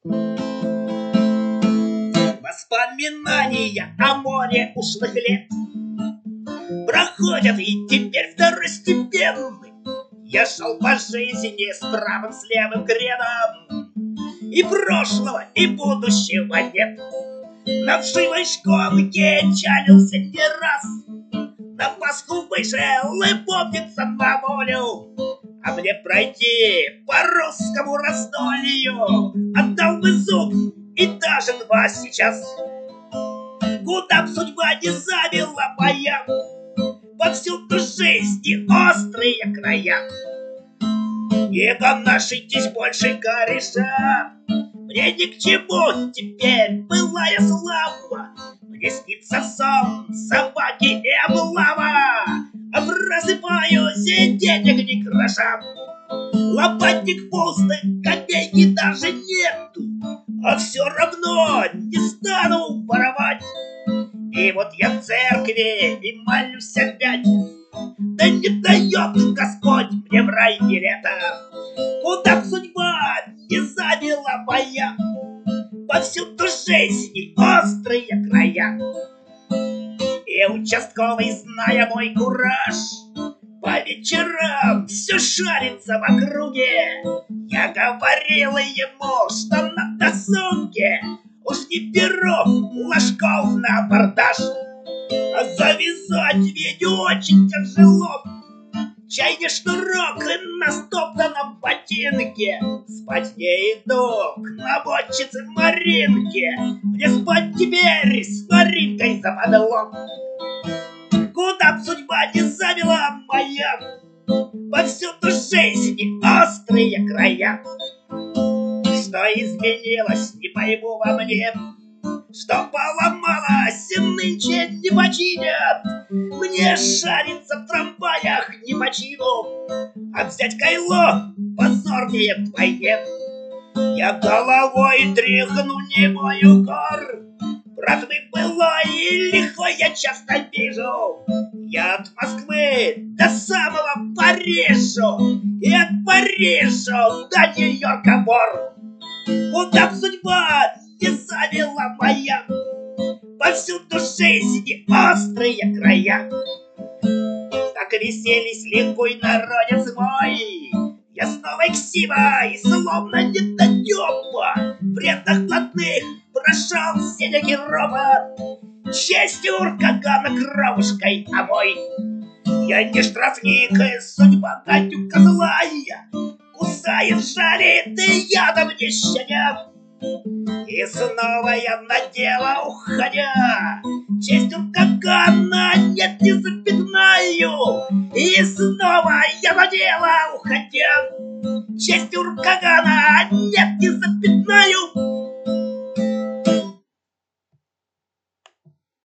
Воспоминания о море ушлых лет проходят и теперь второстепенны. Я шел по жизни с правым, с левым кредом, и прошлого, и будущего нет. На вшивой школке чалился не раз, на Пасху вышел и помнится на волю. А мне пройти по русскому раздолью отдал бы зуб и даже два сейчас. Куда б судьба не завела моя, повсюду жизни острые края. Не донашитесь больше кореша, мне ни к чему теперь былая слава. Мне снится сон собаки и облава, а просыпаюсь и денег ни гроша. Лопатник пустых, копейки даже нету, а все равно не стану воровать. И вот я в церкви и молюсь опять, да не дает Господь мне в рай билета. Куда б судьба не завела моя, повсюду жизни острые края. И участковый, зная мой кураж, по вечерам все шарится в округе. Я говорила ему, что на досуге уж не беру ложков на абордаж. А завязать ведь очень тяжело, чай не шнурок на стоптанном ботинке. Спать не иду к наводчице Маринке, мне спать теперь с Маринкой западло. Куда б судьба не завела моя, повсюду жизни острые края. Что изменилось, не пойму во мне, что поломалось, нынче не починят. Мне шарится в трамваях не по чину, а взять кайло позорнее вдвойне. Я головой тряхну немой укор, братвы былой и лихой я часто вижу. Я от Москвы до самого Парижа, и от Парижа до Нью-Йорка вор. Куда б судьба не завела моя, повсюду жизни острые края. Так веселись легкой народец мой, я снова ксива и словно недотёпа. В рядах блатных прошел синякий робот, честью уркагана кровушкой омой. Я не штрафник, и судьба гадюка злая, кусает, жалит и ядом не щадя. И снова я надела, уходя, честь уркагана нет, не запятнаю. И снова я надела, уходя, честь уркагана нет, не